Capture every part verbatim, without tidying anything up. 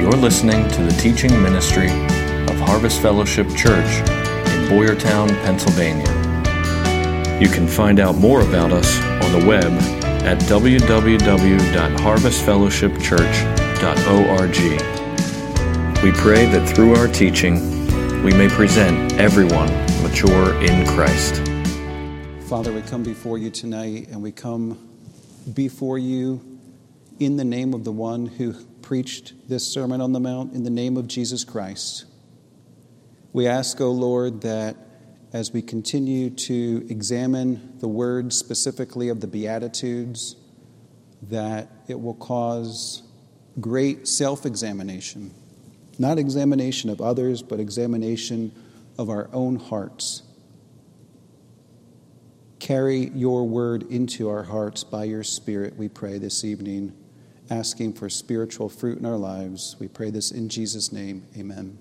You're listening to the teaching ministry of Harvest Fellowship Church in Boyertown, Pennsylvania. You can find out more about us on the web at w w w dot harvest fellowship church dot org. We pray that through our teaching, we may present everyone mature in Christ. Father, we come before you tonight, and we come before you in the name of the one who preached this Sermon on the Mount, in the name of Jesus Christ. We ask, O Lord, that as we continue to examine the words specifically of the Beatitudes, that it will cause great self-examination. Not examination of others, but examination of our own hearts. Carry your word into our hearts by your Spirit, we pray this evening, asking for spiritual fruit in our lives. We pray this in Jesus' name. Amen.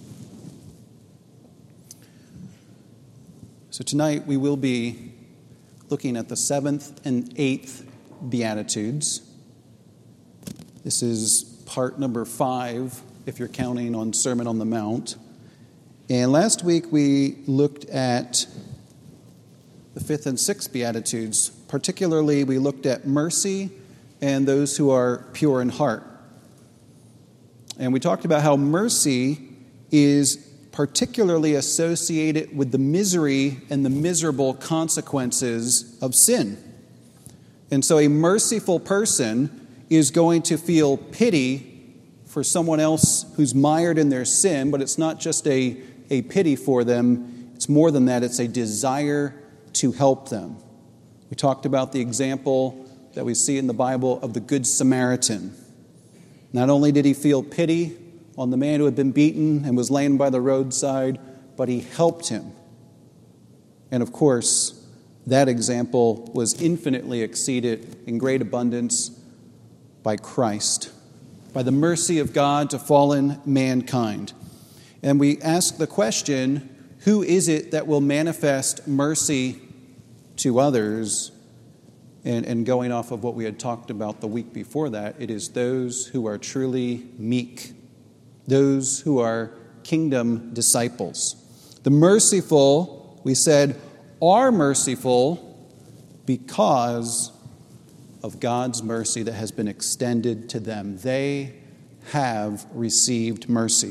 So tonight we will be looking at the seventh and eighth Beatitudes. This is part number five, if you're counting on Sermon on the Mount. And last week we looked at the fifth and sixth Beatitudes. Particularly, we looked at mercy and those who are pure in heart. And we talked about how mercy is particularly associated with the misery and the miserable consequences of sin. And so a merciful person is going to feel pity for someone else who's mired in their sin, but it's not just a, a pity for them. It's more than that. It's a desire to help them. We talked about the example that we see in the Bible of the Good Samaritan. Not only did he feel pity on the man who had been beaten and was laying by the roadside, but he helped him. And of course, that example was infinitely exceeded in great abundance by Christ, by the mercy of God to fallen mankind. And we ask the question, who is it that will manifest mercy to others? And, and going off of what we had talked about the week before that, it is those who are truly meek, those who are kingdom disciples. The merciful, we said, are merciful because of God's mercy that has been extended to them. They have received mercy.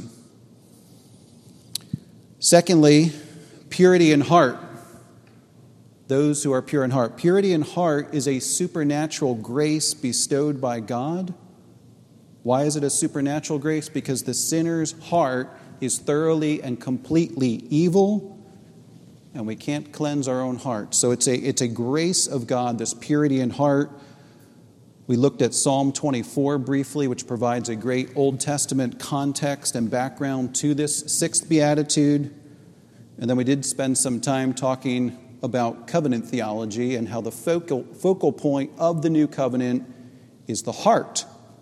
Secondly, purity in heart. Those who are pure in heart. Purity in heart is a supernatural grace bestowed by God. Why is it a supernatural grace? Because the sinner's heart is thoroughly and completely evil, and we can't cleanse our own heart. So it's a, it's a grace of God, this purity in heart. We looked at Psalm twenty-four briefly, which provides a great Old Testament context and background to this sixth beatitude. And then we did spend some time talking about covenant theology and how the focal, focal point of the new covenant is the heart.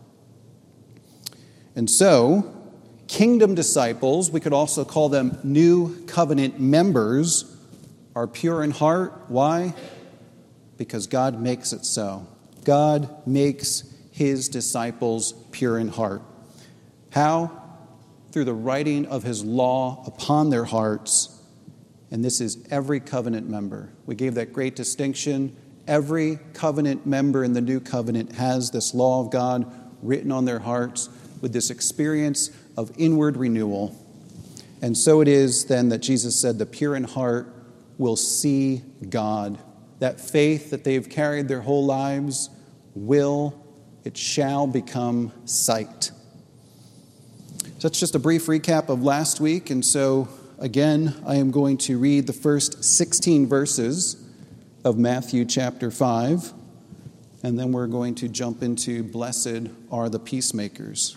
And so, kingdom disciples, we could also call them new covenant members, are pure in heart. Why? Because God makes it so. God makes his disciples pure in heart. How? Through the writing of his law upon their hearts. And this is every covenant member. We gave that great distinction. Every covenant member in the new covenant has this law of God written on their hearts with this experience of inward renewal. And so it is then that Jesus said the pure in heart will see God. That faith that they've carried their whole lives will, it shall become sight. So that's just a brief recap of last week. And so again, I am going to read the first sixteen verses of Matthew chapter five, and then we're going to jump into blessed are the peacemakers.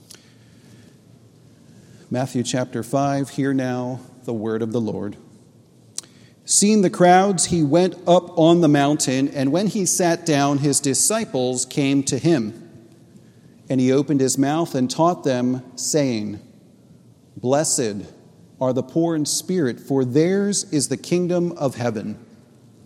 Matthew chapter five, hear now the word of the Lord. Seeing the crowds, he went up on the mountain, and when he sat down, his disciples came to him. And he opened his mouth and taught them, saying, Blessed are the poor in spirit, for theirs is the kingdom of heaven.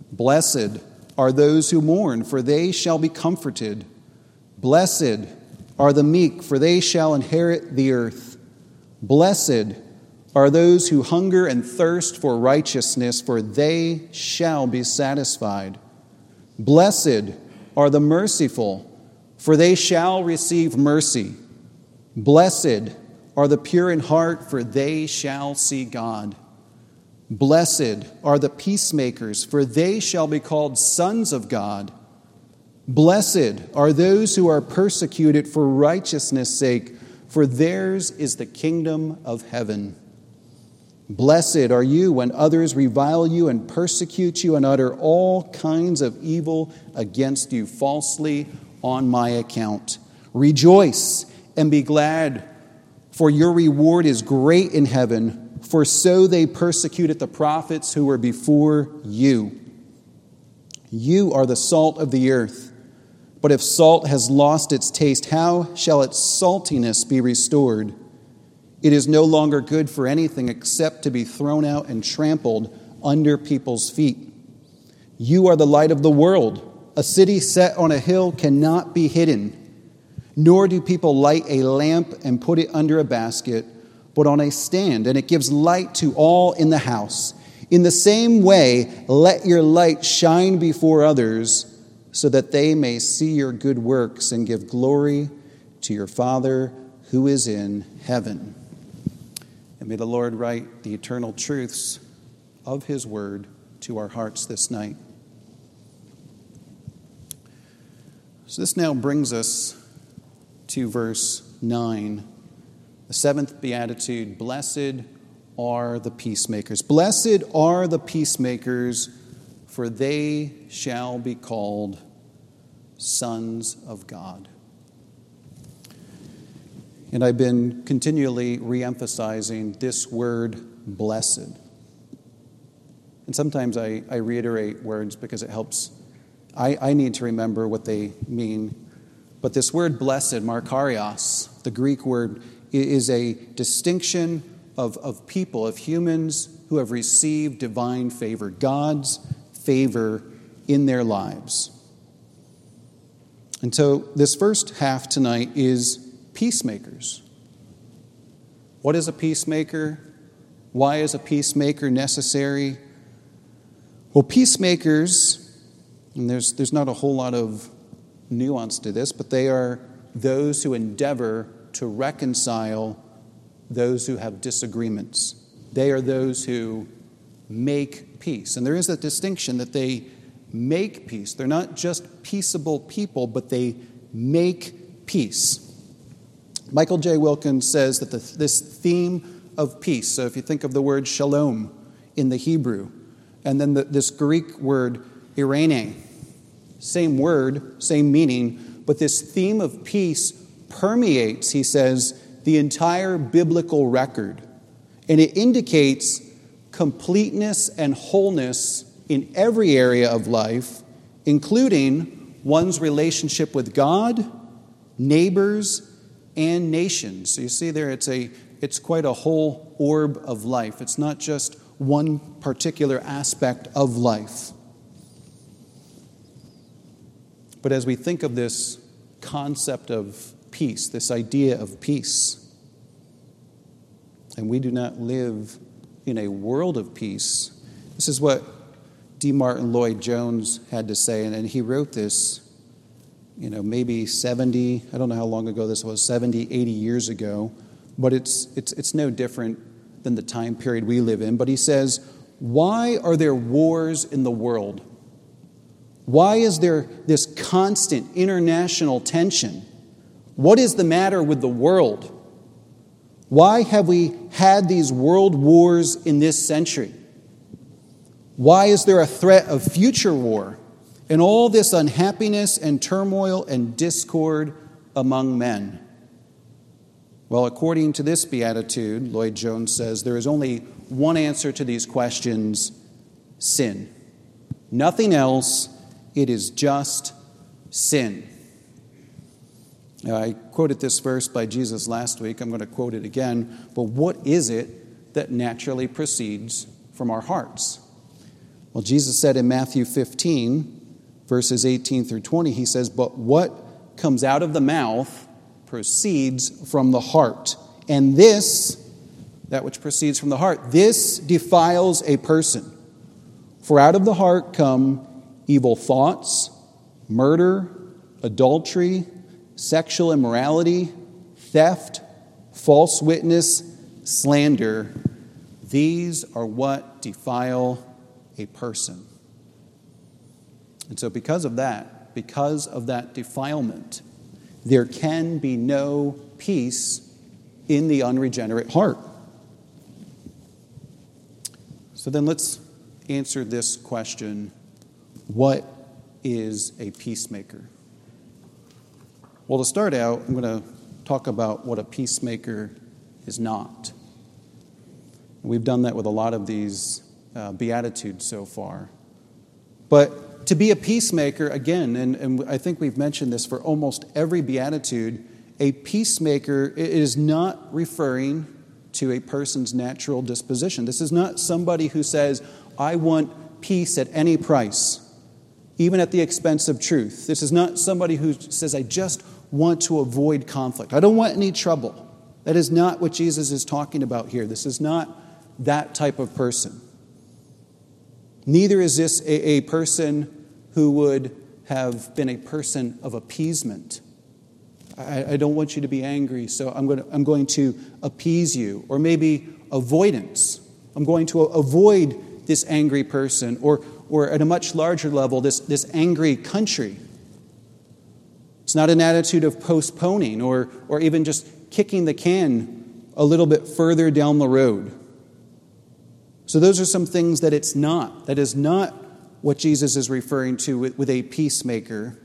Blessed are those who mourn, for they shall be comforted. Blessed are the meek, for they shall inherit the earth. Blessed are those who hunger and thirst for righteousness, for they shall be satisfied. Blessed are the merciful, for they shall receive mercy. Blessed are the pure in heart, for they shall see God. Blessed are the peacemakers, for they shall be called sons of God. Blessed are those who are persecuted for righteousness' sake, for theirs is the kingdom of heaven. Blessed are you when others revile you and persecute you and utter all kinds of evil against you falsely on my account. Rejoice and be glad, for your reward is great in heaven, for so they persecuted the prophets who were before you. You are the salt of the earth. But if salt has lost its taste, how shall its saltiness be restored? It is no longer good for anything except to be thrown out and trampled under people's feet. You are the light of the world. A city set on a hill cannot be hidden. Nor do people light a lamp and put it under a basket, but on a stand, and it gives light to all in the house. In the same way, let your light shine before others, so that they may see your good works and give glory to your Father who is in heaven. And may the Lord write the eternal truths of his word to our hearts this night. So this now brings us to verse nine, the seventh beatitude. Blessed are the peacemakers. Blessed are the peacemakers, for they shall be called sons of God. And I've been continually re-emphasizing this word, blessed. And sometimes I, I reiterate words because it helps. I, I need to remember what they mean. But this word blessed, makarios, the Greek word, is a distinction of, of people, of humans who have received divine favor, God's favor in their lives. And so this first half tonight is peacemakers. What is a peacemaker? Why is a peacemaker necessary? Well, peacemakers, and there's, there's not a whole lot of nuance to this, but they are those who endeavor to reconcile those who have disagreements. They are those who make peace. And there is a distinction that they make peace. They're not just peaceable people, but they make peace. Michael J. Wilkins says that the, this theme of peace, so if you think of the word shalom in the Hebrew, and then the, this Greek word eirene, same word, same meaning, but this theme of peace permeates, he says, the entire biblical record. And it indicates completeness and wholeness in every area of life, including one's relationship with God, neighbors, and nations. So you see there, it's a it's quite a whole orb of life. It's not just one particular aspect of life. But as we think of this concept of peace, this idea of peace, and we do not live in a world of peace, this is what D. Martin Lloyd-Jones had to say, and he wrote this, you know, maybe seventy, I don't know how long ago this was, seventy, eighty years ago, but it's it's it's no different than the time period we live in. But he says, why are there wars in the world? Why is there this constant international tension? What is the matter with the world? Why have we had these world wars in this century? Why is there a threat of future war and all this unhappiness and turmoil and discord among men? Well, according to this beatitude, Lloyd-Jones says, there is only one answer to these questions: sin. Nothing else. It is just sin. Now, I quoted this verse by Jesus last week. I'm going to quote it again. But what is it that naturally proceeds from our hearts? Well, Jesus said in Matthew fifteen, verses eighteen through twenty, he says, but what comes out of the mouth proceeds from the heart. And this, that which proceeds from the heart, this defiles a person. For out of the heart come evil thoughts, murder, adultery, sexual immorality, theft, false witness, slander. These are what defile a person. And so because of that, because of that defilement, there can be no peace in the unregenerate heart. So then let's answer this question: what is a peacemaker? Well, to start out, I'm going to talk about what a peacemaker is not. We've done that with a lot of these uh, Beatitudes so far. But to be a peacemaker, again, and, and I think we've mentioned this for almost every Beatitude, a peacemaker is not referring to a person's natural disposition. This is not somebody who says, I want peace at any price, even at the expense of truth. This is not somebody who says, I just want to avoid conflict. I don't want any trouble. That is not what Jesus is talking about here. This is not that type of person. Neither is this a, a person who would have been a person of appeasement. I, I don't want you to be angry, so I'm going to, I'm going to appease you. Or maybe avoidance. I'm going to avoid this angry person. Or, or at a much larger level, this, this angry country. It's not an attitude of postponing or, or even just kicking the can a little bit further down the road. So those are some things that it's not. That is not what Jesus is referring to with, with a peacemaker.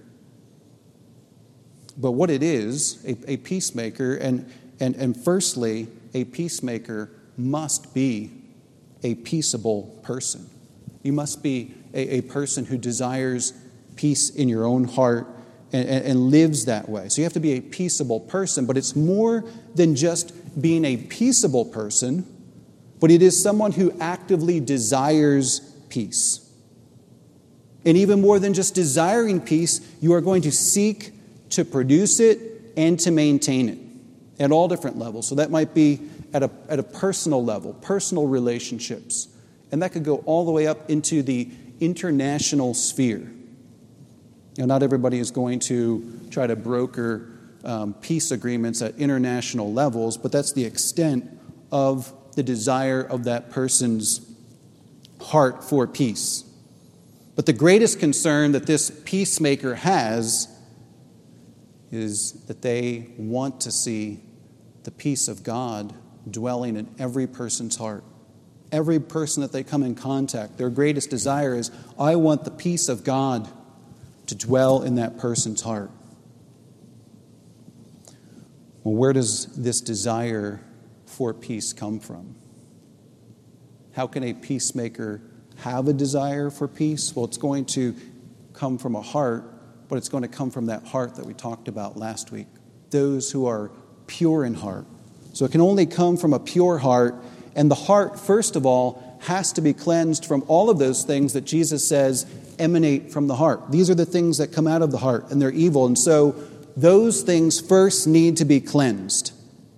But what it is, a, a peacemaker, and, and, and firstly, a peacemaker must be a peaceable person. You must be a, a person who desires peace in your own heart and, and, and lives that way. So you have to be a peaceable person, but it's more than just being a peaceable person, but it is someone who actively desires peace. And even more than just desiring peace, you are going to seek to produce it and to maintain it at all different levels. So that might be at a, at a personal level, personal relationships. And that could go all the way up into the international sphere. Now, not everybody is going to try to broker um, peace agreements at international levels, but that's the extent of the desire of that person's heart for peace. But the greatest concern that this peacemaker has is that they want to see the peace of God dwelling in every person's heart. Every person that they come in contact, their greatest desire is, I want the peace of God to dwell in that person's heart. Well, where does this desire for peace come from? How can a peacemaker have a desire for peace? Well, it's going to come from a heart, but it's going to come from that heart that we talked about last week. Those who are pure in heart. So it can only come from a pure heart, and the heart, first of all, has to be cleansed from all of those things that Jesus says emanate from the heart. These are the things that come out of the heart, and they're evil. And so those things first need to be cleansed.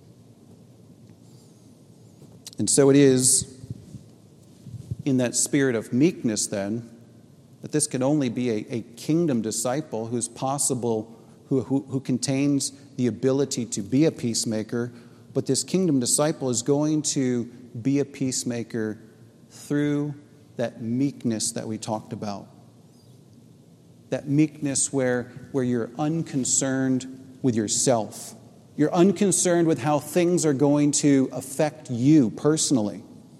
And so it is in that spirit of meekness, then, that this can only be a, a kingdom disciple who's possible, who, who, who contains the ability to be a peacemaker. But this kingdom disciple is going to be a peacemaker through that meekness that we talked about. That meekness where, where you're unconcerned with yourself. You're unconcerned with how things are going to affect you personally.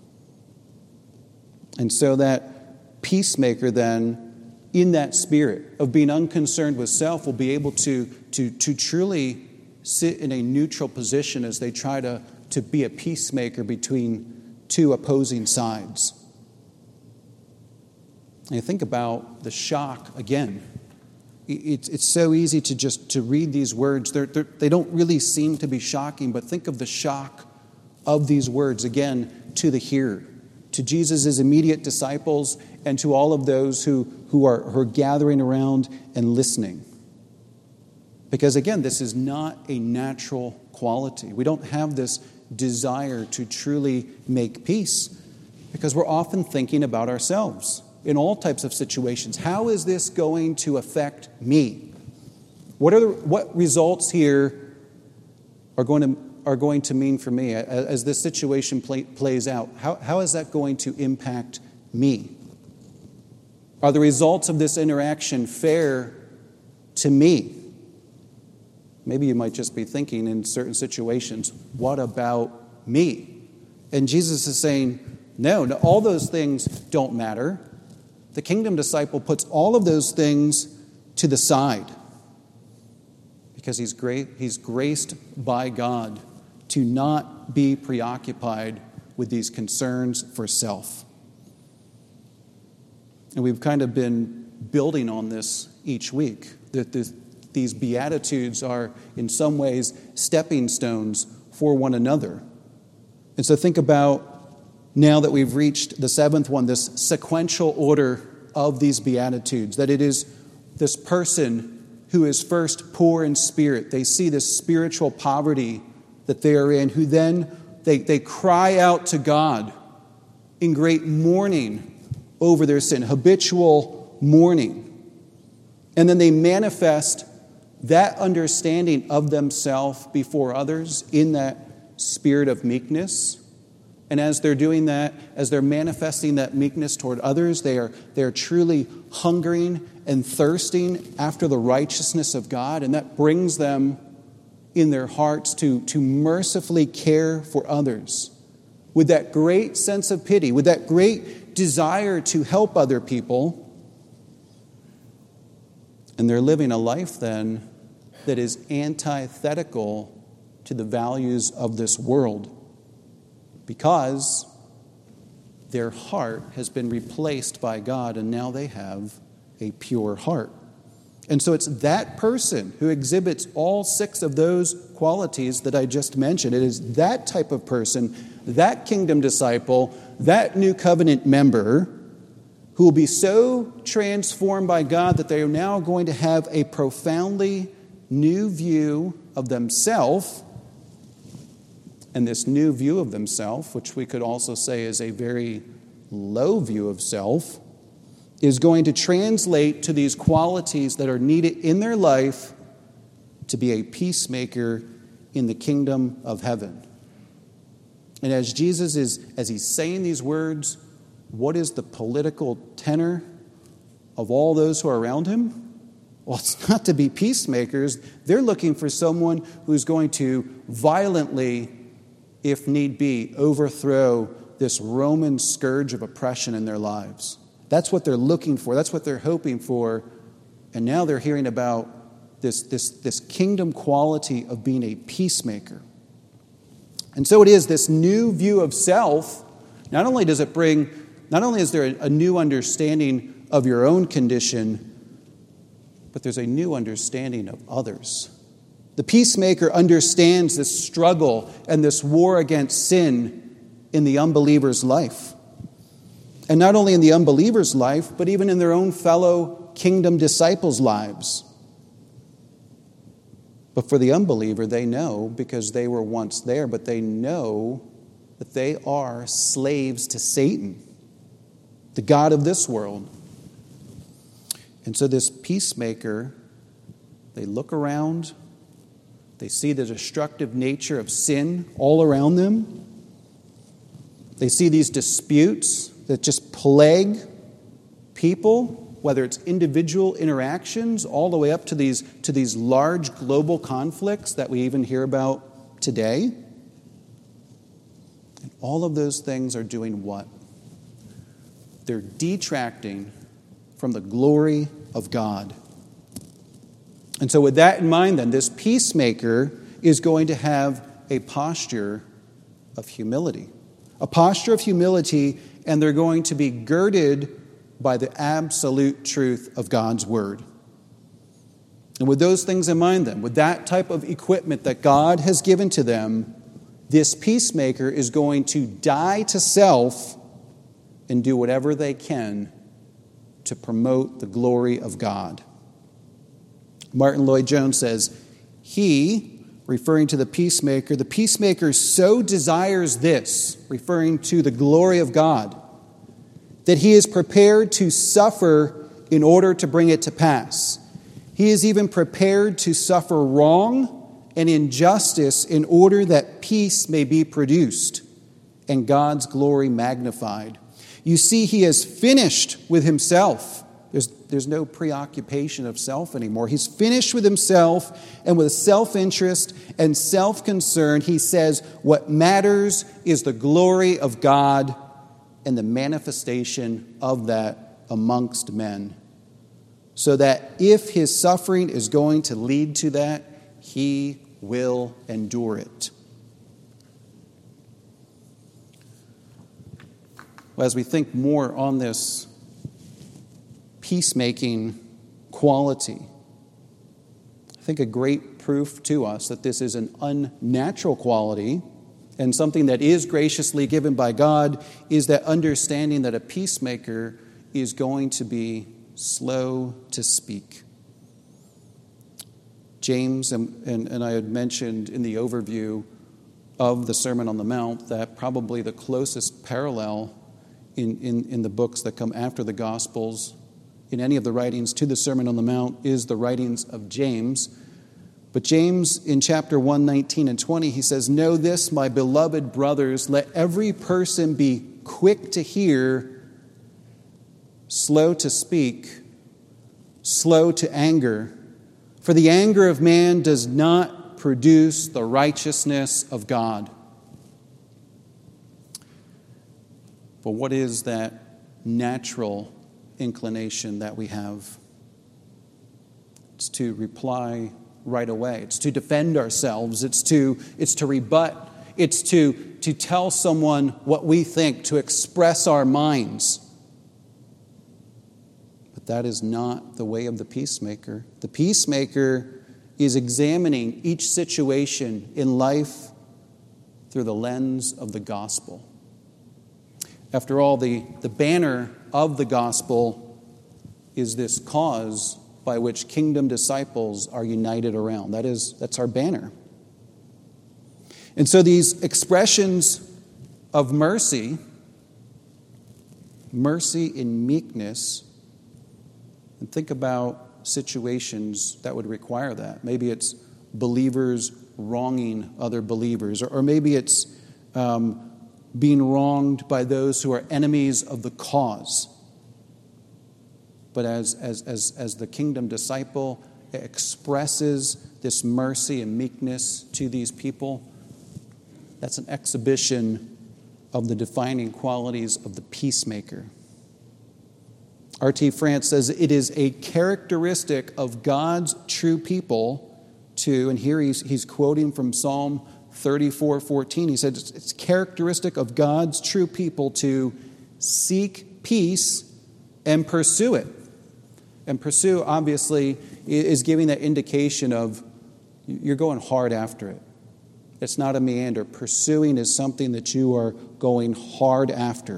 And so that peacemaker then, in that spirit of being unconcerned with self, will be able to, to, to truly sit in a neutral position as they try to, to be a peacemaker between two opposing sides. And you think about the shock again. It's, it's so easy to just to read these words. They're, they're, they don't really seem to be shocking, but think of the shock of these words again to the hearer, to Jesus' immediate disciples, and to all of those who, who, are, who are gathering around and listening. Because again, this is not a natural quality. We don't have this desire to truly make peace because we're often thinking about ourselves in all types of situations. How is this going to affect me? What are the, what results here are going to are going to mean for me as, as this situation play, plays out? How, how is that going to impact me? Are the results of this interaction fair to me? Maybe you might just be thinking in certain situations, what about me? And Jesus is saying, no, no, all those things don't matter. The kingdom disciple puts all of those things to the side because he's great, he's graced by God to not be preoccupied with these concerns for self. And we've kind of been building on this each week, that this, these Beatitudes are in some ways stepping stones for one another. And so think about, now that we've reached the seventh one, this sequential order of these Beatitudes, that it is this person who is first poor in spirit. They see this spiritual poverty that they are in, who then they, they cry out to God in great mourning over their sin, habitual mourning. And then they manifest that understanding of themselves before others in that spirit of meekness. And as they're doing that, as they're manifesting that meekness toward others, they are, they are truly hungering and thirsting after the righteousness of God. And that brings them in their hearts to, to mercifully care for others with that great sense of pity, with that great desire to help other people. And they're living a life then that is antithetical to the values of this world, because their heart has been replaced by God, and now they have a pure heart. And so it's that person who exhibits all six of those qualities that I just mentioned. It is that type of person, that kingdom disciple, that new covenant member, who will be so transformed by God that they are now going to have a profoundly new view of themselves. And this new view of themselves, which we could also say is a very low view of self, is going to translate to these qualities that are needed in their life to be a peacemaker in the kingdom of heaven. And as Jesus is, as he's saying these words, what is the political tenor of all those who are around him? Well, it's not to be peacemakers. They're looking for someone who's going to violently, if need be, overthrow this Roman scourge of oppression in their lives. That's what they're looking for. That's what they're hoping for. And now they're hearing about this, this, this kingdom quality of being a peacemaker. And so it is this new view of self. Not only does it bring, not only is there a, a new understanding of your own condition, but there's a new understanding of others. The peacemaker understands this struggle and this war against sin in the unbeliever's life. And not only in the unbeliever's life, but even in their own fellow kingdom disciples' lives. But for the unbeliever, they know, because they were once there, but they know that they are slaves to Satan, the god of this world. And so this peacemaker, they look around, they see the destructive nature of sin all around them. They see these disputes that just plague people, whether it's individual interactions all the way up to these, to these large global conflicts that we even hear about today. And all of those things are doing what? They're detracting from the glory of God. And so with that in mind then, this peacemaker is going to have a posture of humility. A posture of humility, and they're going to be girded by the absolute truth of God's word. And with those things in mind then, with that type of equipment that God has given to them, this peacemaker is going to die to self and do whatever they can to promote the glory of God. Martin Lloyd-Jones says, He, referring to the peacemaker, the peacemaker so desires this, referring to the glory of God, that he is prepared to suffer in order to bring it to pass. He is even prepared to suffer wrong and injustice in order that peace may be produced and God's glory magnified. You see, he has finished with himself. There's, there's no preoccupation of self anymore. He's finished with himself, and with self-interest and self-concern, he says, what matters is the glory of God and the manifestation of that amongst men. So that if his suffering is going to lead to that, he will endure it. Well, as we think more on this peacemaking quality, I think a great proof to us that this is an unnatural quality and something that is graciously given by God is that understanding that a peacemaker is going to be slow to speak. James, and, and, and I had mentioned in the overview of the Sermon on the Mount that probably the closest parallel in, in, in the books that come after the Gospels, in any of the writings to the Sermon on the Mount, is the writings of James. But James, in chapter one, nineteen and twenty, he says, "Know this, my beloved brothers, let every person be quick to hear, slow to speak, slow to anger. For the anger of man does not produce the righteousness of God." But what is that natural inclination that we have? It's to reply right away. It's to defend ourselves. It's to, it's to rebut. It's to, to tell someone what we think, to express our minds. But that is not the way of the peacemaker. The peacemaker is examining each situation in life through the lens of the gospel. After all, the, the banner of the gospel is this cause by which kingdom disciples are united around. That is, that's our banner. And so these expressions of mercy, mercy in meekness, and think about situations that would require that. Maybe it's believers wronging other believers, or, or maybe it's um, being wronged by those who are enemies of the cause. But as, as, as, as the kingdom disciple expresses this mercy and meekness to these people, that's an exhibition of the defining qualities of the peacemaker. R T France says it is a characteristic of God's true people to, and here he's, he's quoting from Psalm thirty-four fourteen. He said it's, it's characteristic of God's true people to seek peace and pursue it. And pursue, obviously, is giving that indication of you're going hard after it. It's not a meander. Pursuing is something that you are going hard after.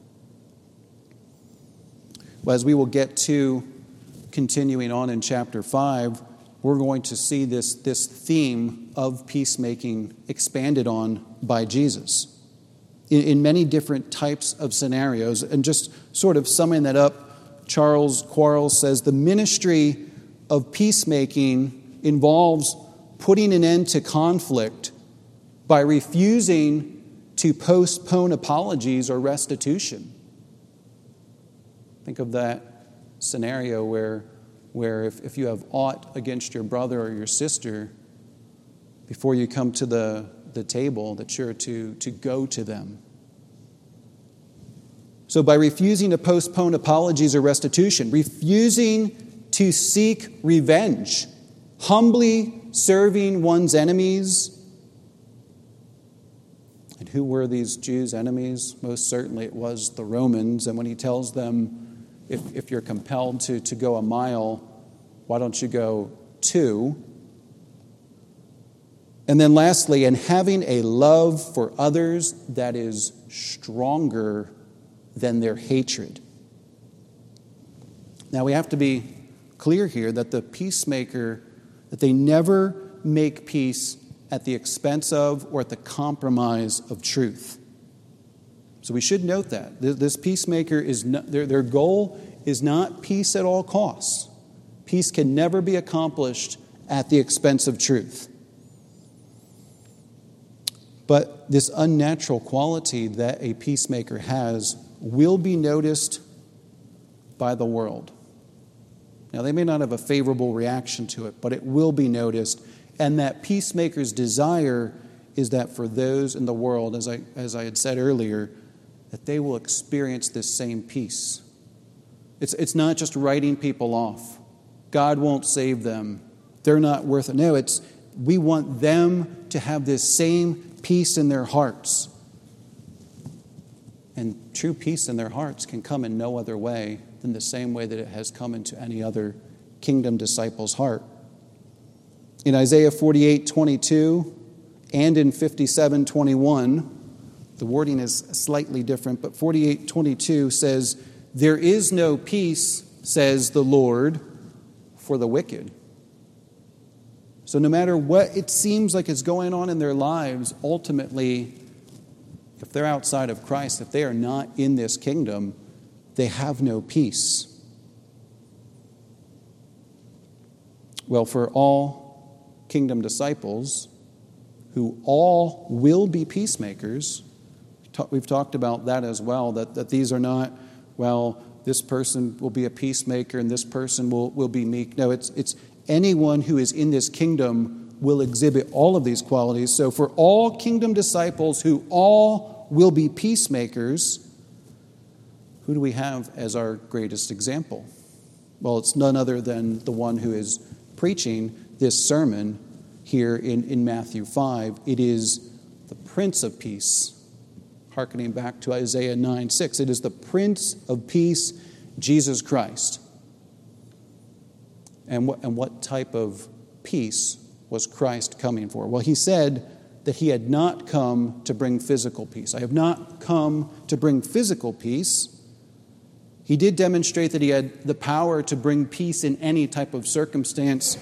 Well, as we will get to continuing on in chapter five, we're going to see this, this theme of peacemaking expanded on by Jesus in, in many different types of scenarios. And just sort of summing that up, Charles Quarles says the ministry of peacemaking involves putting an end to conflict by refusing to postpone apologies or restitution. Think of that scenario where, where if, if you have aught against your brother or your sister, before you come to the, the table, that you're to, to go to them. So by refusing to postpone apologies or restitution, refusing to seek revenge, humbly serving one's enemies. And who were these Jews' enemies? Most certainly it was the Romans. And when he tells them, if, if you're compelled to, to go a mile, why don't you go two? And then lastly, and having a love for others that is stronger than their hatred. Now we have to be clear here that the peacemaker, that they never make peace at the expense of or at the compromise of truth. So we should note that. This peacemaker, is not, their, their goal is not peace at all costs. Peace can never be accomplished at the expense of truth. But this unnatural quality that a peacemaker has will be noticed by the world. Now, they may not have a favorable reaction to it, but it will be noticed. And that peacemaker's desire is that for those in the world, as I, as I had said earlier, that they will experience this same peace. It's, it's not just writing people off. God won't save them. They're not worth it. No, it's we want them to have this same peace in their hearts. And true peace in their hearts can come in no other way than the same way that it has come into any other kingdom disciple's heart. In Isaiah forty-eight twenty-two and in fifty-seven twenty-one, the wording is slightly different, but forty-eight twenty-two says, "There is no peace, says the Lord, for the wicked." So no matter what it seems like is going on in their lives, ultimately, if they're outside of Christ, if they are not in this kingdom, they have no peace. Well, for all kingdom disciples, who all will be peacemakers, we've talked about that as well, that, that these are not, well, this person will be a peacemaker and this person will, will be meek. No, it's it's anyone who is in this kingdom will exhibit all of these qualities. So for all kingdom disciples who all will be peacemakers, who do we have as our greatest example? Well, it's none other than the one who is preaching this sermon here in, in Matthew five. It is the Prince of Peace, hearkening back to Isaiah nine six. It is the Prince of Peace, Jesus Christ. And what, and what type of peace was Christ coming for? Well, he said that he had not come to bring physical peace. I have not come to bring physical peace. He did demonstrate that he had the power to bring peace in any type of circumstance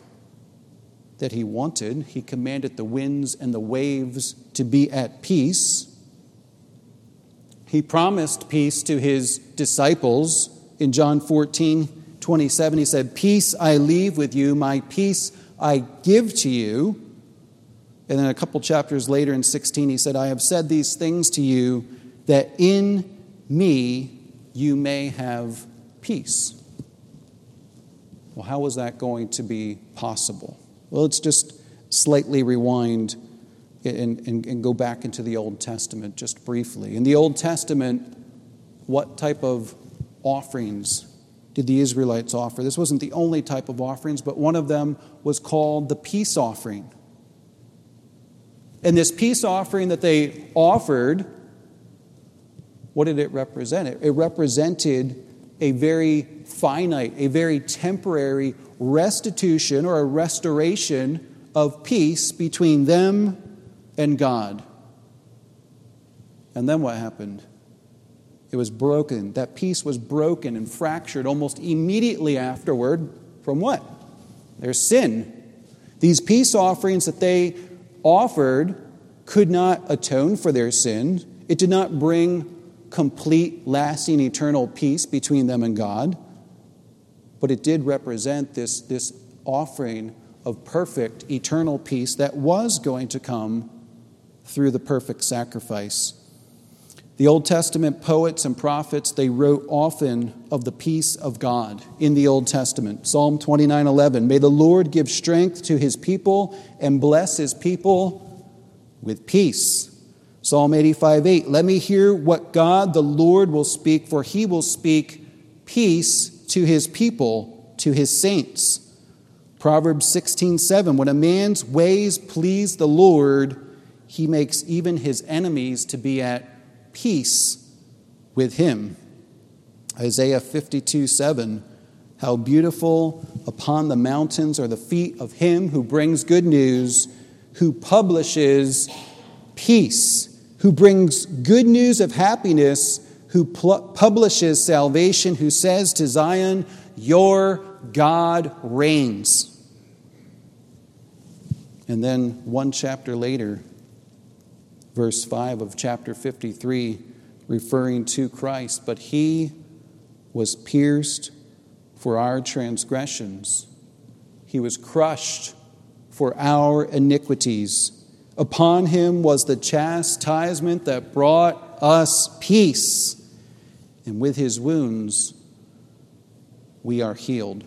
that he wanted. He commanded the winds and the waves to be at peace. He promised peace to his disciples. In John fourteen twenty-seven, he said, "Peace I leave with you, my peace I give to you." And then a couple chapters later in sixteen, he said, "I have said these things to you, that in me you may have peace." Well, how was that going to be possible? Well, let's just slightly rewind and, and, and go back into the Old Testament just briefly. In the Old Testament, what type of offerings did the Israelites offer? This wasn't the only type of offerings, but one of them was called the peace offering. And this peace offering that they offered, what did it represent? It, it represented a very finite, a very temporary restitution or a restoration of peace between them and God. And then what happened? It was broken. That peace was broken and fractured almost immediately afterward. From what? Their sin. These peace offerings that they offered could not atone for their sin. It did not bring complete, lasting, eternal peace between them and God. But it did represent this, this offering of perfect, eternal peace that was going to come through the perfect sacrifice. The Old Testament poets and prophets, they wrote often of the peace of God in the Old Testament. Psalm twenty-nine eleven, "May the Lord give strength to his people and bless his people with peace." Psalm eighty-five eight, "Let me hear what God the Lord will speak, for he will speak peace to his people, to his saints." Proverbs sixteen seven, "When a man's ways please the Lord, he makes even his enemies to be at peace with him." Isaiah fifty-two seven, "How beautiful upon the mountains are the feet of him who brings good news, who publishes peace, who brings good news of happiness, who pl- publishes salvation, who says to Zion, your God reigns." And then one chapter later, verse five of chapter fifty-three, referring to Christ, but he was pierced for our transgressions. He was crushed for our iniquities. Upon him was the chastisement that brought us peace, and with his wounds we are healed.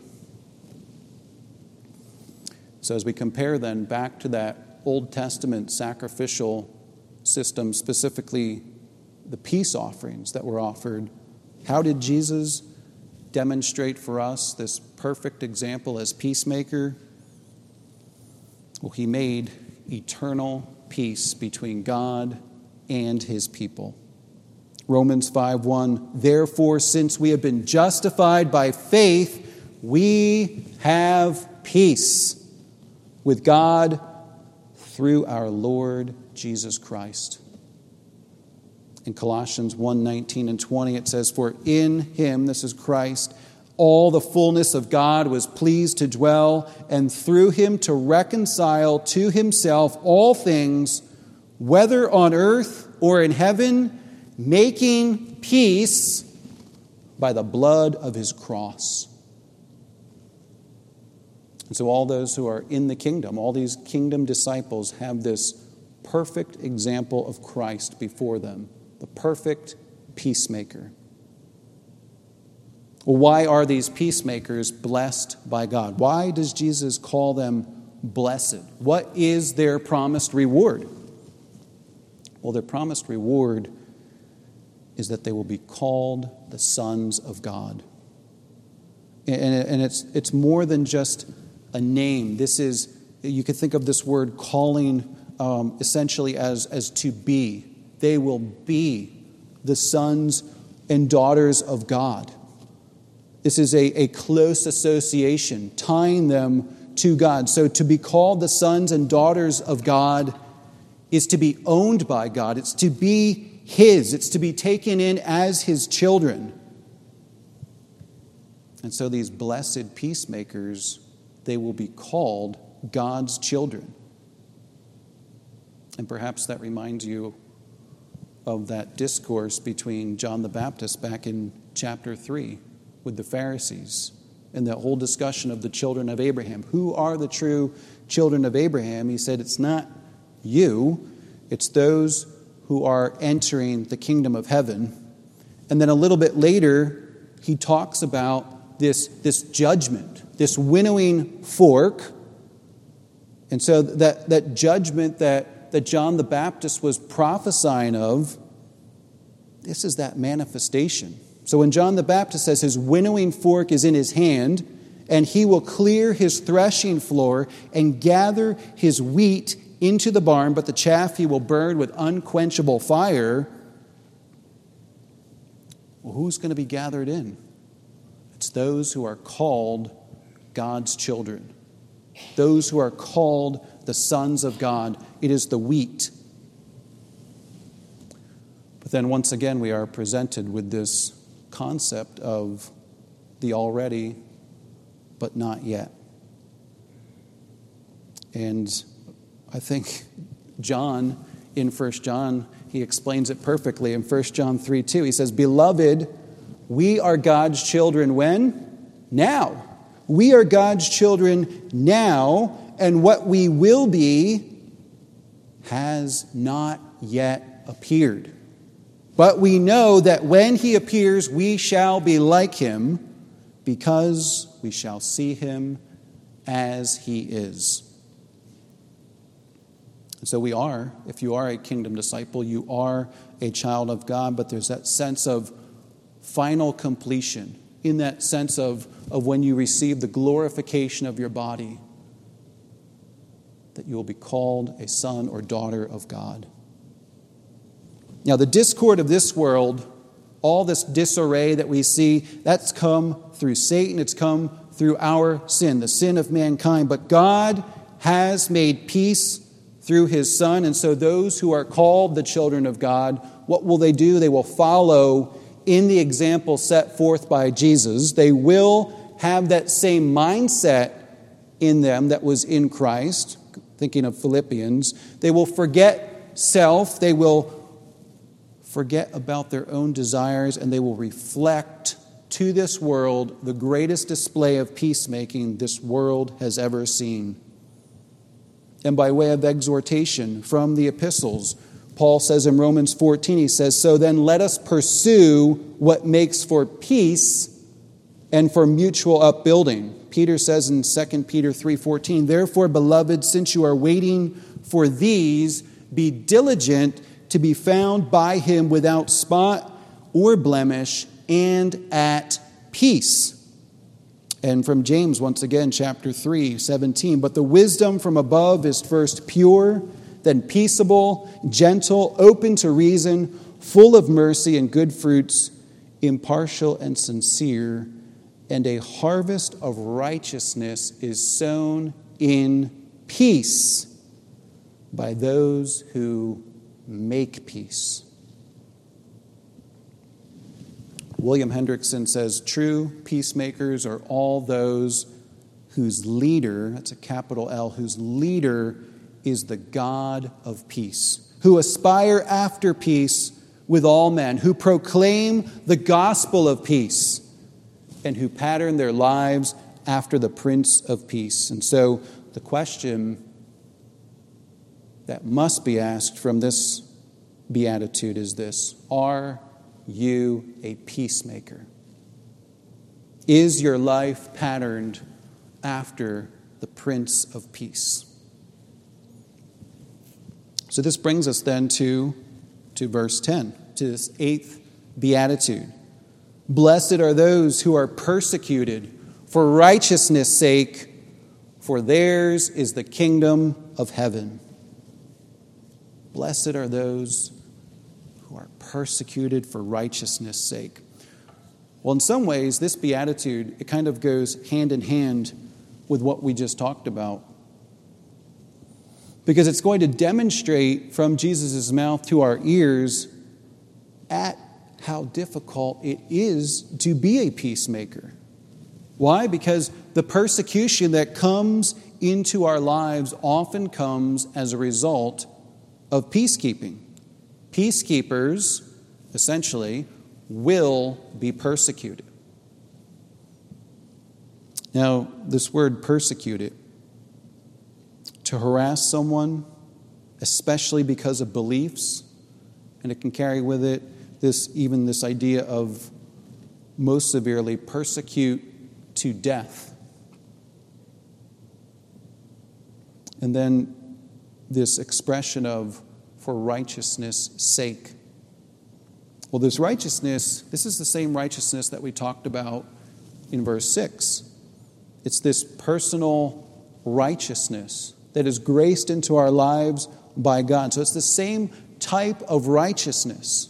So as we compare then back to that Old Testament sacrificial system, specifically the peace offerings that were offered, how did Jesus demonstrate for us this perfect example as peacemaker? Well, he made eternal peace between God and his people. Romans five one, therefore, since we have been justified by faith, we have peace with God through our Lord Jesus Christ. In Colossians one nineteen and twenty, it says, for in him, this is Christ, all the fullness of God was pleased to dwell, and through him to reconcile to himself all things, whether on earth or in heaven, making peace by the blood of his cross. And so all those who are in the kingdom, all these kingdom disciples have this perfect example of Christ before them, the perfect peacemaker. Well, why are these peacemakers blessed by God? Why does Jesus call them blessed? What is their promised reward? Well, their promised reward is that they will be called the sons of God. And it's, it's more than just a name. This is, you could think of this word calling um, essentially as, as to be. They will be the sons and daughters of God. This is a, a close association, tying them to God. So to be called the sons and daughters of God is to be owned by God. It's to be his. It's to be taken in as his children. And so these blessed peacemakers, they will be called God's children. And perhaps that reminds you of that discourse between John the Baptist back in chapter three with the Pharisees and that whole discussion of the children of Abraham. Who are the true children of Abraham? He said, it's not you, it's those who are entering the kingdom of heaven. And then a little bit later, he talks about this, this judgment, this winnowing fork. And so that, that judgment that, that John the Baptist was prophesying of, this is that manifestation. So when John the Baptist says his winnowing fork is in his hand, and he will clear his threshing floor and gather his wheat into the barn, but the chaff he will burn with unquenchable fire. Well, who's going to be gathered in? It's those who are called God's children. Those who are called the sons of God. It is the wheat. But then once again we are presented with this concept of the already but not yet. And I think John, in First John, he explains it perfectly. In First John three two, he says, beloved, we are God's children when? Now. We are God's children now, and what we will be has not yet appeared. But we know that when he appears, we shall be like him, because we shall see him as he is. So we are, if you are a kingdom disciple, you are a child of God, but there's that sense of final completion, in that sense of, of when you receive the glorification of your body, that you will be called a son or daughter of God. Now, the discord of this world, all this disarray that we see, that's come through Satan. It's come through our sin, the sin of mankind. But God has made peace through his Son. And so those who are called the children of God, what will they do? They will follow in the example set forth by Jesus. They will have that same mindset in them that was in Christ. thinking of Philippians. They will forget self. They will forget about their own desires, and they will reflect to this world the greatest display of peacemaking this world has ever seen. And by way of exhortation from the epistles, Paul says in Romans fourteen, he says, "So then let us pursue what makes for peace and for mutual upbuilding." Peter says in Second Peter three fourteen, "Therefore, beloved, since you are waiting for these, be diligent to be found by him without spot or blemish and at peace." And from James, once again, chapter three seventeen, "But the wisdom from above is first pure, then peaceable, gentle, open to reason, full of mercy and good fruits, impartial and sincere, and a harvest of righteousness is sown in peace by those who make peace." William Hendrickson says, "True peacemakers are all those whose leader," that's a capital L, "whose leader is the God of peace, who aspire after peace with all men, who proclaim the gospel of peace, and who pattern their lives after the Prince of Peace." And so the question that must be asked from this beatitude is this: are you a peacemaker? Is your life patterned after the Prince of Peace? So this brings us then to, to verse ten, to this eighth beatitude. "Blessed are those who are persecuted for righteousness' sake, for theirs is the kingdom of heaven." Blessed are those who are persecuted for righteousness' sake. Well, in some ways, this beatitude, it kind of goes hand in hand with what we just talked about. Because it's going to demonstrate from Jesus' mouth to our ears at how difficult it is to be a peacemaker. Why? Because the persecution that comes into our lives often comes as a result of peacekeeping. Peacekeepers, essentially, will be persecuted. Now, this word persecuted, to harass someone, especially because of beliefs, and it can carry with it this even this idea of most severely persecute to death. And then this expression of for righteousness' sake. Well, this righteousness, this is the same righteousness that we talked about in verse six. It's this personal righteousness that is graced into our lives by God. So it's the same type of righteousness.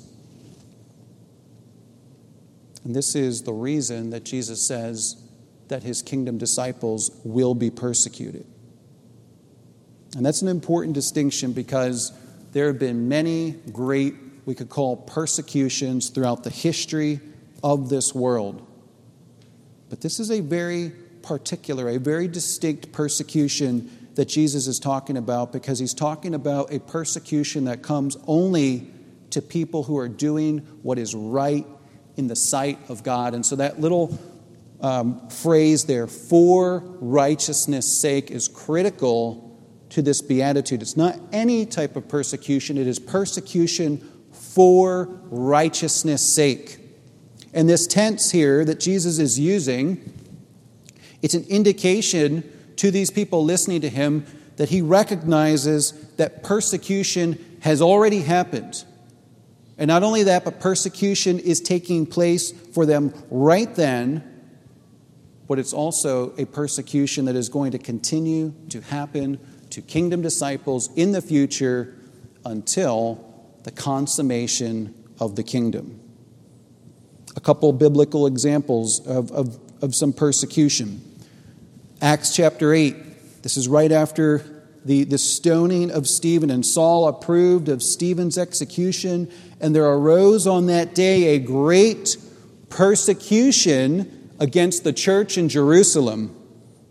And this is the reason that Jesus says that his kingdom disciples will be persecuted. And that's an important distinction because there have been many great, we could call persecutions throughout the history of this world. But this is a very particular, a very distinct persecution that Jesus is talking about, because he's talking about a persecution that comes only to people who are doing what is right in the sight of God. And so that little um, phrase there, for righteousness' sake, is critical to this beatitude. It's not any type of persecution. It is persecution for righteousness' sake. And this tense here that Jesus is using, it's an indication to these people listening to him that he recognizes that persecution has already happened. And not only that, but persecution is taking place for them right then, but it's also a persecution that is going to continue to happen to kingdom disciples in the future until the consummation of the kingdom. A couple biblical examples of, of, of some persecution. Acts chapter eight, this is right after the, the stoning of Stephen, and Saul approved of Stephen's execution, and there arose on that day a great persecution against the church in Jerusalem.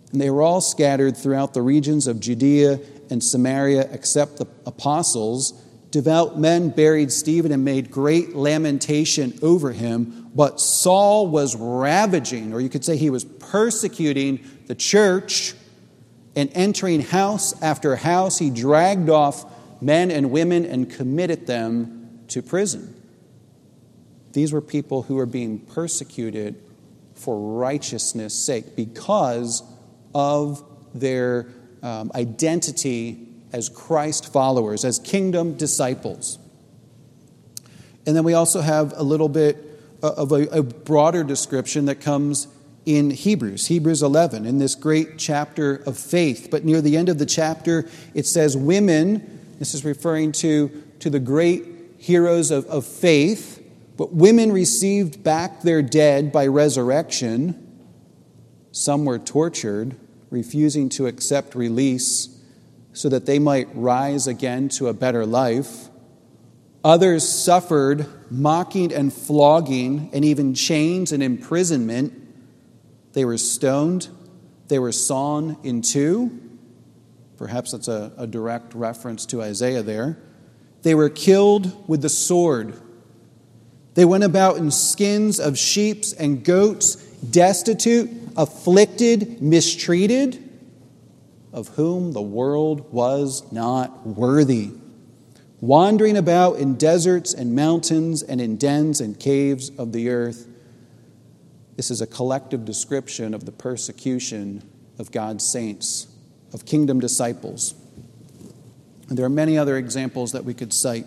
And they were all scattered throughout the regions of Judea and Samaria, except the apostles. Devout men buried Stephen and made great lamentation over him. But Saul was ravaging, or you could say he was persecuting the church, and entering house after house, he dragged off men and women and committed them to prison. These were people who were being persecuted for righteousness' sake because of their um, identity as Christ followers, as kingdom disciples. And then we also have a little bit of a, a broader description that comes in Hebrews, Hebrews eleven, in this great chapter of faith. But near the end of the chapter, it says, women, this is referring to, to the great heroes of, of faith, but women received back their dead by resurrection. Some were tortured, refusing to accept release so that they might rise again to a better life. Others suffered mocking and flogging and even chains and imprisonment. They were stoned. They were sawn in two. Perhaps that's a, a direct reference to Isaiah there. They were killed with the sword. They went about in skins of sheep and goats, destitute, afflicted, mistreated, of whom the world was not worthy, wandering about in deserts and mountains and in dens and caves of the earth. This is a collective description of the persecution of God's saints, of kingdom disciples. And there are many other examples that we could cite.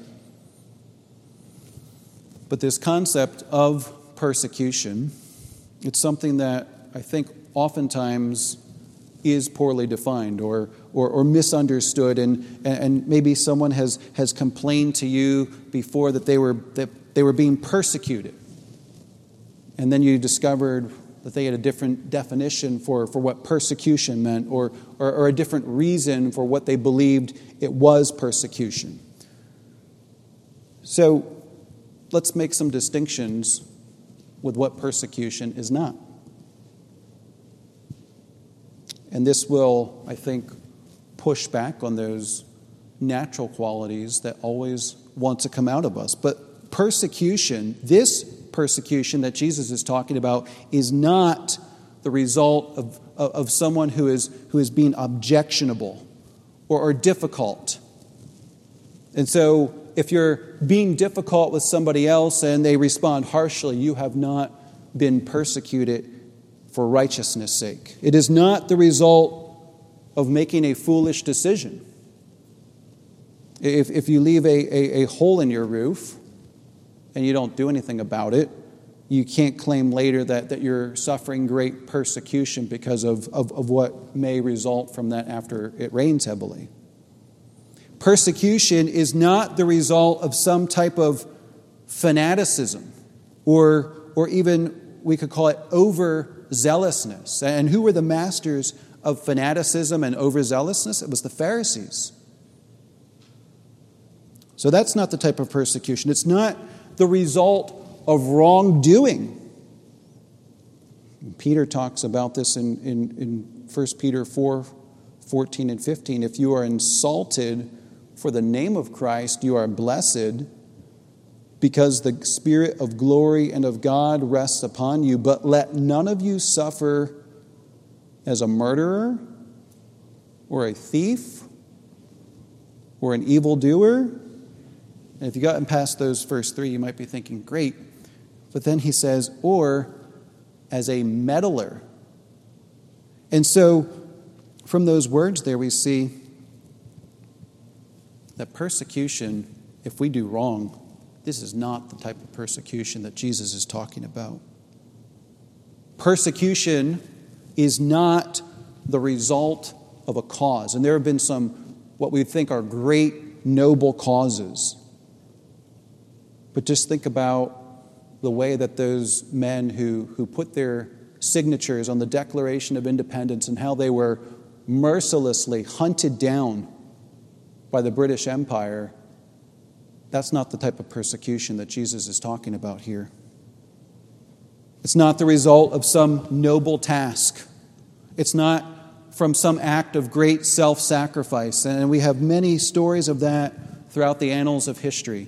But this concept of persecution, it's something that I think oftentimes is poorly defined or or, or misunderstood, and, and maybe someone has, has complained to you before that they were that they were being persecuted. And then you discovered that they had a different definition for, for what persecution meant, or, or, or a different reason for what they believed it was persecution. So let's make some distinctions with what persecution is not. And this will, I think, push back on those natural qualities that always want to come out of us. But persecution, this persecution that Jesus is talking about, is not the result of, of, of someone who is, who is being objectionable or, or difficult. And so if you're being difficult with somebody else and they respond harshly, you have not been persecuted for righteousness' sake. It is not the result of making a foolish decision. If, if you leave a, a, a hole in your roof and you don't do anything about it, you can't claim later that, that you're suffering great persecution because of, of, of what may result from that after it rains heavily. Persecution is not the result of some type of fanaticism or, or even, we could call it, overzealousness. And who were the masters of fanaticism and overzealousness? It was the Pharisees. So that's not the type of persecution. It's not the result of wrongdoing. Peter talks about this in, in, in First Peter four, fourteen and fifteen. If you are insulted for the name of Christ, you are blessed, because the Spirit of glory and of God rests upon you. But let none of you suffer as a murderer or a thief or an evildoer. And if you've gotten past those first three, you might be thinking, great. But then he says, or as a meddler. And so from those words there we see that persecution, if we do wrong, this is not the type of persecution that Jesus is talking about. Persecution is not the result of a cause. And there have been some, what we think are great, noble causes. But just think about the way that those men who, who put their signatures on the Declaration of Independence and how they were mercilessly hunted down by the British Empire. That's not the type of persecution that Jesus is talking about here. It's not the result of some noble task. It's not from some act of great self-sacrifice. And we have many stories of that throughout the annals of history.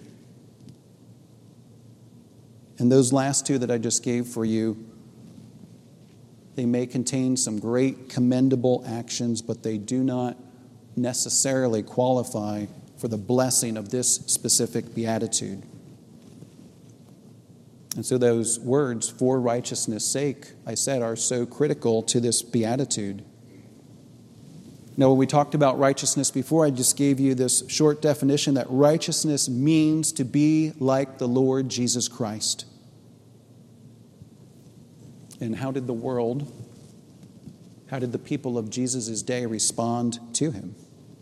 And those last two that I just gave for you, they may contain some great commendable actions, but they do not necessarily qualify for the blessing of this specific beatitude. And so those words, for righteousness' sake, I said, are so critical to this beatitude. Now, when we talked about righteousness before, I just gave you this short definition that righteousness means to be like the Lord Jesus Christ. And how did the world, how did the people of Jesus' day respond to him?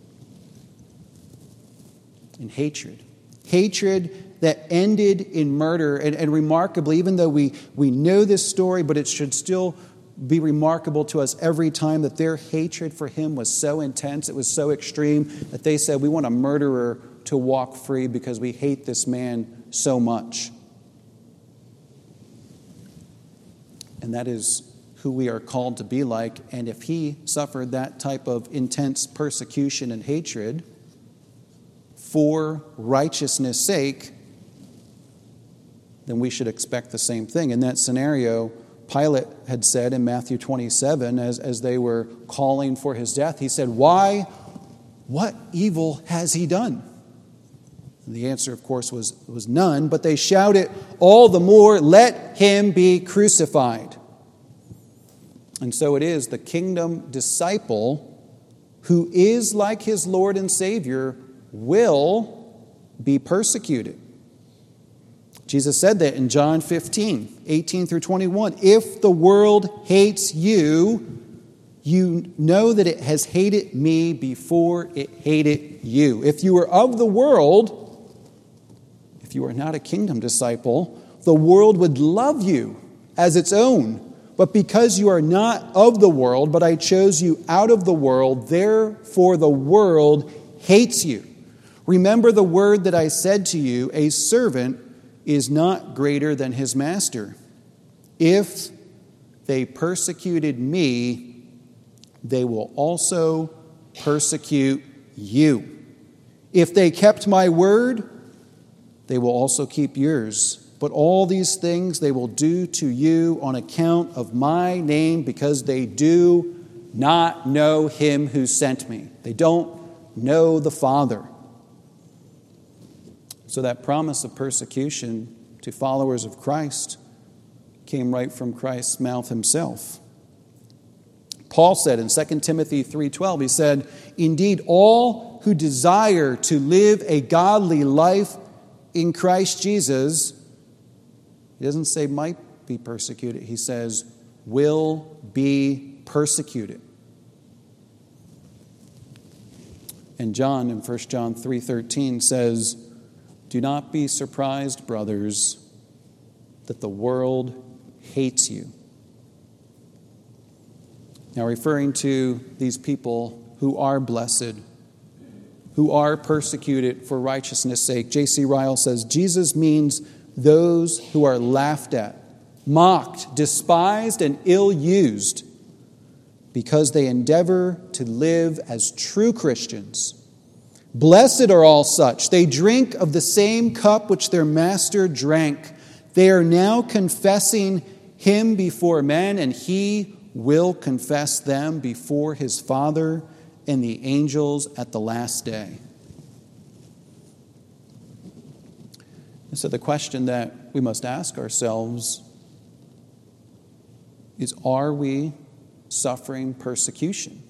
In hatred. Hatred that ended in murder. And, and remarkably, even though we, we know this story, but it should still be remarkable to us every time that their hatred for him was so intense, it was so extreme, that they said, we want a murderer to walk free because we hate this man so much. And that is who we are called to be like. And if he suffered that type of intense persecution and hatred for righteousness' sake, then we should expect the same thing. In that scenario, Pilate had said in Matthew twenty-seven, as, as they were calling for his death, he said, why, what evil has he done? And the answer, of course, was, was none, but they shouted all the more, let him be crucified. And so it is the kingdom disciple who is like his Lord and Savior will be persecuted. Jesus said that in John fifteen, eighteen through twenty-one. If the world hates you, you know that it has hated me before it hated you. If you were of the world, if you are not a kingdom disciple, the world would love you as its own. But because you are not of the world, but I chose you out of the world, therefore the world hates you. Remember the word that I said to you, a servant is not greater than his master. If they persecuted me, they will also persecute you. If they kept my word, they will also keep yours. But all these things they will do to you on account of my name, because they do not know him who sent me. They don't know the Father. So that promise of persecution to followers of Christ came right from Christ's mouth himself. Paul said in Second Timothy three twelve, he said, indeed, all who desire to live a godly life in Christ Jesus, he doesn't say might be persecuted, he says will be persecuted. And John in First John three thirteen says, do not be surprised, brothers, that the world hates you. Now, referring to these people who are blessed, who are persecuted for righteousness' sake, J C Ryle says, Jesus means those who are laughed at, mocked, despised, and ill-used because they endeavor to live as true Christians. Blessed are all such. They drink of the same cup which their master drank. They are now confessing him before men, and he will confess them before his Father and the angels at the last day. And so the question that we must ask ourselves is, are we suffering persecution?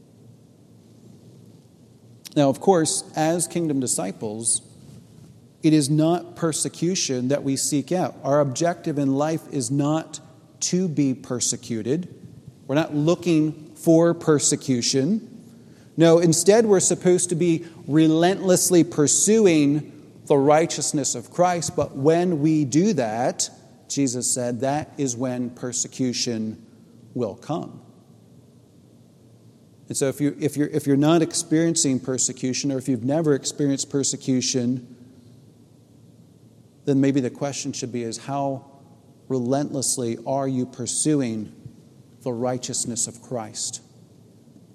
Now, of course, as kingdom disciples, it is not persecution that we seek out. Our objective in life is not to be persecuted. We're not looking for persecution. No, instead, we're supposed to be relentlessly pursuing the righteousness of Christ. But when we do that, Jesus said, that is when persecution will come. And so if you if you're if you're not experiencing persecution, or if you've never experienced persecution, then maybe the question should be is how relentlessly are you pursuing the righteousness of Christ?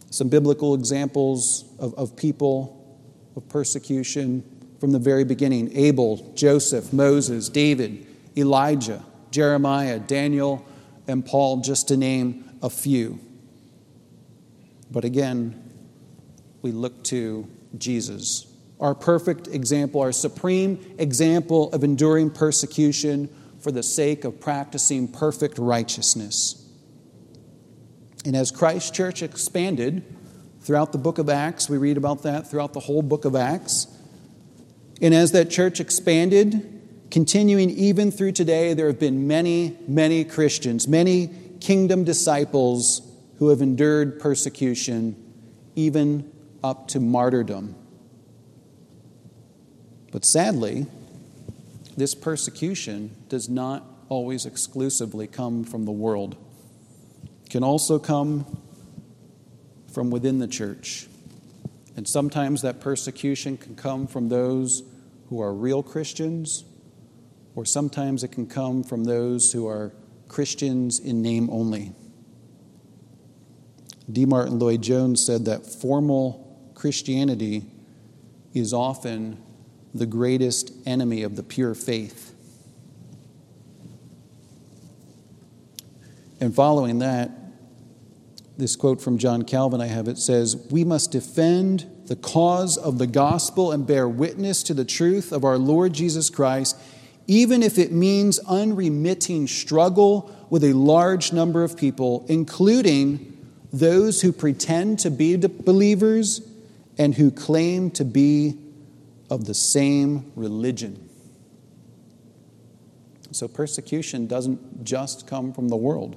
Some biblical examples of, of people of persecution from the very beginning: Abel, Joseph, Moses, David, Elijah, Jeremiah, Daniel, and Paul, just to name a few. But again, we look to Jesus, our perfect example, our supreme example of enduring persecution for the sake of practicing perfect righteousness. And as Christ's church expanded throughout the book of Acts, we read about that throughout the whole book of Acts. And as that church expanded, continuing even through today, there have been many, many Christians, many kingdom disciples who have endured persecution, even up to martyrdom. But sadly, this persecution does not always exclusively come from the world. It can also come from within the church. And sometimes that persecution can come from those who are real Christians, or sometimes it can come from those who are Christians in name only. D. Martin Lloyd-Jones said that formal Christianity is often the greatest enemy of the pure faith. And following that, this quote from John Calvin, I have, it says, "We must defend the cause of the gospel and bear witness to the truth of our Lord Jesus Christ, even if it means unremitting struggle with a large number of people, including those who pretend to be believers and who claim to be of the same religion." So persecution doesn't just come from the world.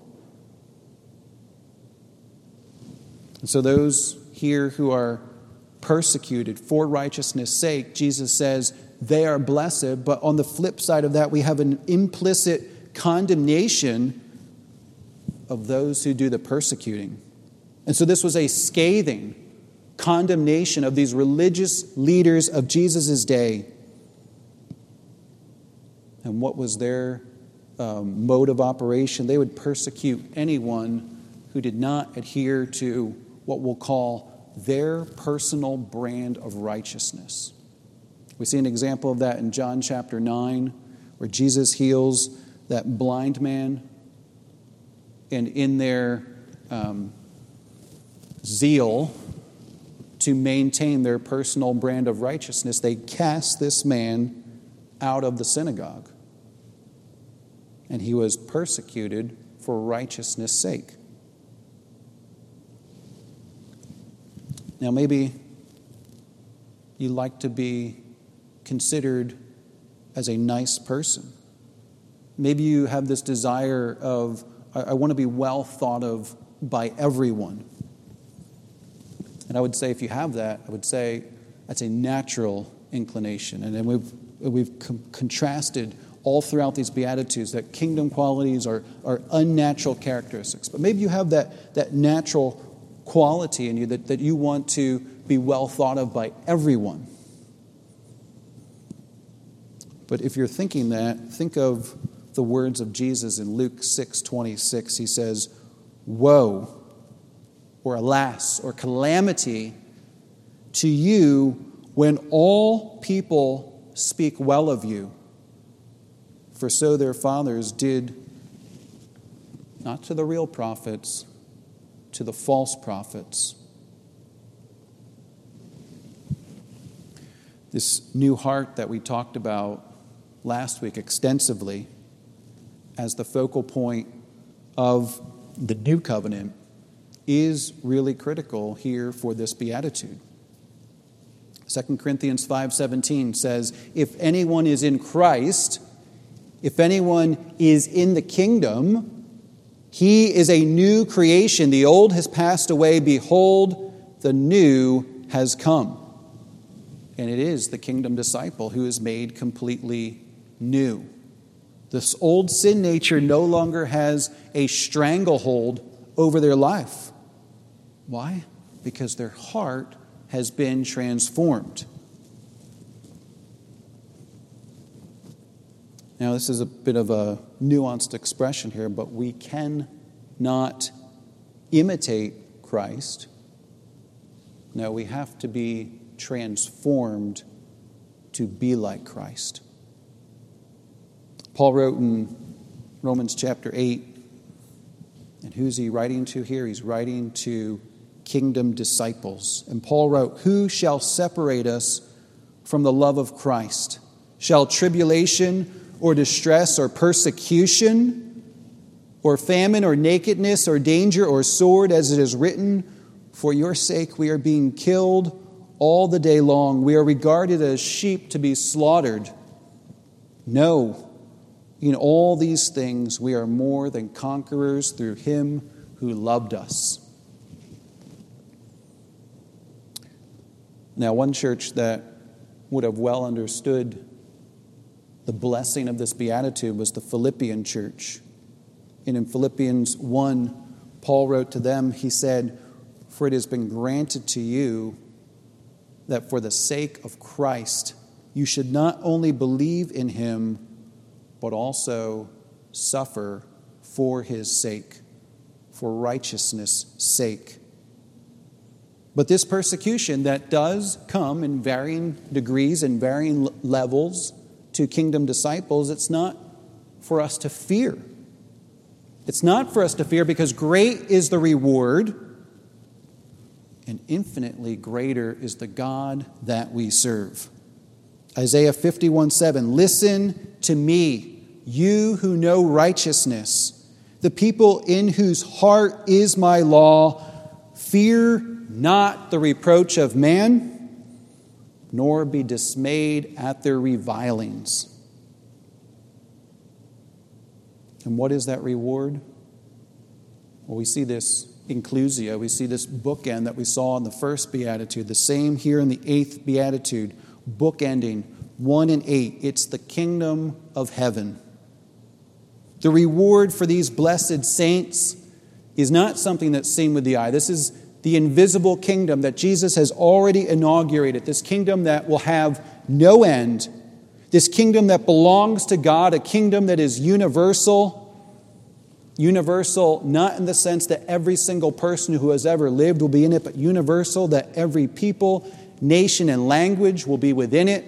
And so those here who are persecuted for righteousness' sake, Jesus says they are blessed. But on the flip side of that, we have an implicit condemnation of those who do the persecuting. And so this was a scathing condemnation of these religious leaders of Jesus' day. And what was their um, mode of operation? They would persecute anyone who did not adhere to what we'll call their personal brand of righteousness. We see an example of that in John chapter nine, where Jesus heals that blind man. And in their um, zeal to maintain their personal brand of righteousness, they cast this man out of the synagogue. And he was persecuted for righteousness' sake. Now, maybe you like to be considered as a nice person. Maybe you have this desire of, I, I want to be well thought of by everyone. And I would say, if you have that, I would say that's a natural inclination. And then we've we've com- contrasted all throughout these Beatitudes that kingdom qualities are, are unnatural characteristics. But maybe you have that, that natural quality in you that, that you want to be well thought of by everyone. But if you're thinking that, think of the words of Jesus in Luke six twenty-six. He says, "Woe," or alas, or calamity to you when all people speak well of you. For so their fathers did, not to the real prophets, to the false prophets." This new heart that we talked about last week extensively as the focal point of the new covenant is really critical here for this beatitude. Second Corinthians five seventeen says, "If anyone is in Christ, if anyone is in the kingdom, he is a new creation. The old has passed away. Behold, the new has come." And it is the kingdom disciple who is made completely new. This old sin nature no longer has a stranglehold over their life. Why? Because their heart has been transformed. Now, this is a bit of a nuanced expression here, but we cannot imitate Christ No, we have to be transformed to be like Christ. Paul wrote in Romans chapter eight, and who's he writing to here? He's writing to kingdom disciples. And Paul wrote, "Who shall separate us from the love of Christ? Shall tribulation or distress or persecution or famine or nakedness or danger or sword, as it is written, for your sake we are being killed all the day long. We are regarded as sheep to be slaughtered. No, in all these things we are more than conquerors through him who loved us." Now, one church that would have well understood the blessing of this beatitude was the Philippian church. And in Philippians one, Paul wrote to them, he said, "For it has been granted to you that for the sake of Christ, you should not only believe in him, but also suffer for his sake, for righteousness' sake." But this persecution that does come in varying degrees and varying levels to kingdom disciples, it's not for us to fear. It's not for us to fear because great is the reward and infinitely greater is the God that we serve. Isaiah fifty-one seven, "Listen to me, you who know righteousness, the people in whose heart is my law. Fear not the reproach of man, nor be dismayed at their revilings." And what is that reward? Well, we see this inclusio, we see this bookend that we saw in the first beatitude, the same here in the eighth beatitude, bookending one and eight. It's the kingdom of heaven. The reward for these blessed saints is not something that's seen with the eye. This is the invisible kingdom that Jesus has already inaugurated, this kingdom that will have no end, this kingdom that belongs to God, a kingdom that is universal. Universal not in the sense that every single person who has ever lived will be in it, but universal that every people, nation, and language will be within it.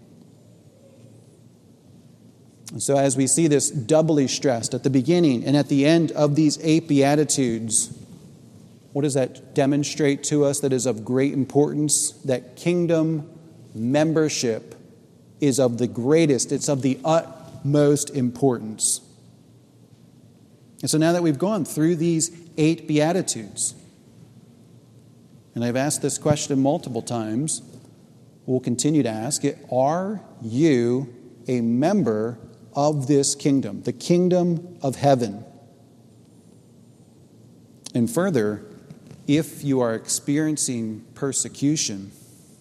And so as we see this doubly stressed at the beginning and at the end of these eight Beatitudes, what does that demonstrate to us that is of great importance? That kingdom membership is of the greatest, it's of the utmost importance. And so now that we've gone through these eight Beatitudes, and I've asked this question multiple times, we'll continue to ask it, are you a member of this kingdom, the kingdom of heaven? And further, if you are experiencing persecution,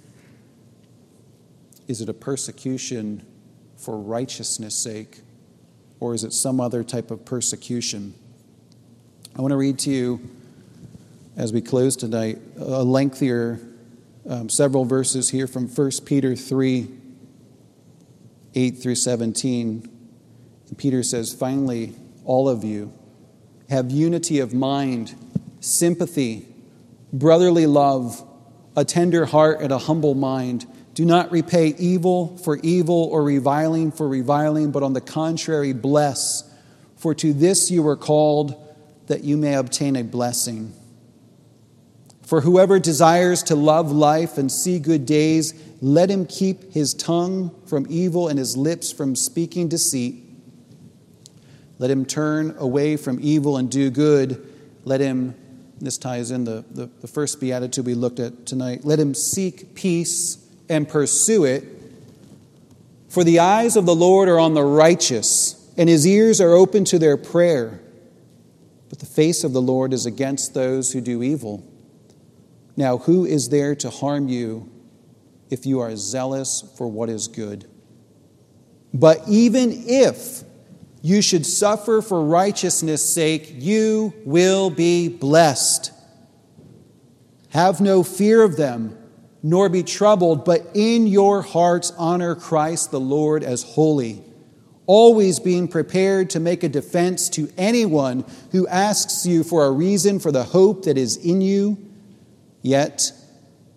is it a persecution for righteousness' sake, or is it some other type of persecution? I want to read to you, as we close tonight, a lengthier, um, several verses here from First Peter three, eight through seventeen. And Peter says, "Finally, all of you have unity of mind, sympathy, brotherly love, a tender heart and a humble mind. Do not repay evil for evil or reviling for reviling, but on the contrary, bless. For to this you were called, that you may obtain a blessing. For whoever desires to love life and see good days, let him keep his tongue from evil and his lips from speaking deceit. Let him turn away from evil and do good. Let him," this ties in the, the, the first beatitude we looked at tonight, "let him seek peace and pursue it. For the eyes of the Lord are on the righteous, and his ears are open to their prayer. But the face of the Lord is against those who do evil. Now who is there to harm you if you are zealous for what is good? But even if you should suffer for righteousness' sake, you will be blessed. Have no fear of them, nor be troubled, but in your hearts honor Christ the Lord as holy, always being prepared to make a defense to anyone who asks you for a reason for the hope that is in you, yet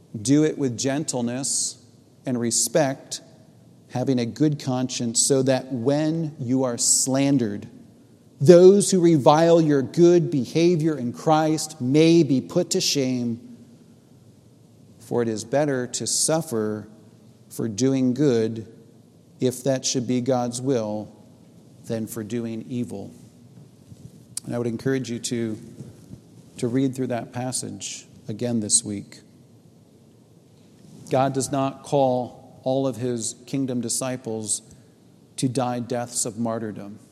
Do it with gentleness and respect, having a good conscience, so that when you are slandered, those who revile your good behavior in Christ may be put to shame. For it is better to suffer for doing good, if that should be God's will, than for doing evil. And I would encourage you to, to read through that passage again this week. God does not call all of his kingdom disciples to die deaths of martyrdom.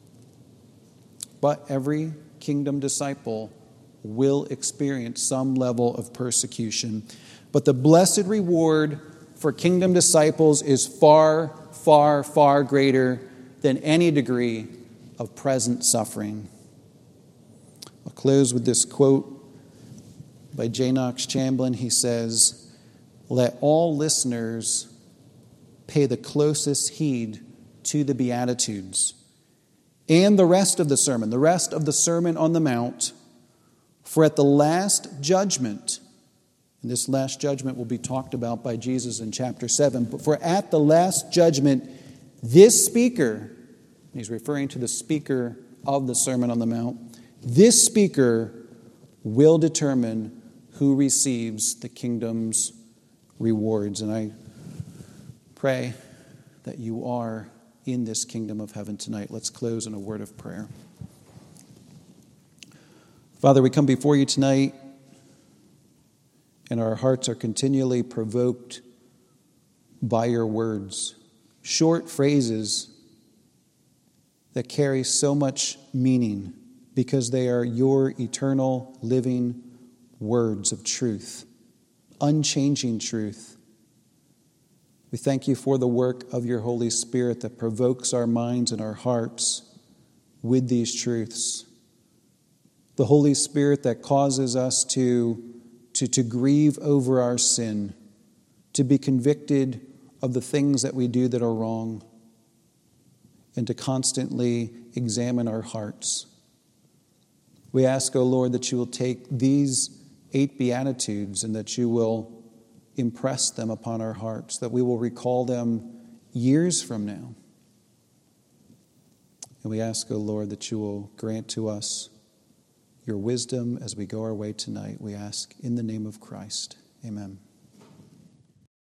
But every kingdom disciple will experience some level of persecution. But the blessed reward for kingdom disciples is far, far, far greater than any degree of present suffering. I'll close with this quote by J. Knox Chamberlain. He says, "Let all listeners pay the closest heed to the Beatitudes and the rest of the sermon, the rest of the Sermon on the Mount, for at the last judgment," and this last judgment will be talked about by Jesus in chapter seven, but for at the last judgment, this speaker, he's referring to the speaker of the Sermon on the Mount, this speaker will determine who receives the kingdom's rewards. And I pray that you are in this kingdom of heaven tonight. Let's close in a word of prayer. Father, we come before you tonight, and our hearts are continually provoked by your words. Short phrases that carry so much meaning because they are your eternal, living words of truth, unchanging truth. We thank you for the work of your Holy Spirit that provokes our minds and our hearts with these truths. The Holy Spirit that causes us to, to, to grieve over our sin, to be convicted of the things that we do that are wrong, and to constantly examine our hearts. We ask, O Lord, that you will take these eight Beatitudes and that you will impress them upon our hearts, that we will recall them years from now. And we ask, O Lord, that you will grant to us your wisdom as we go our way tonight. We ask in the name of Christ. Amen.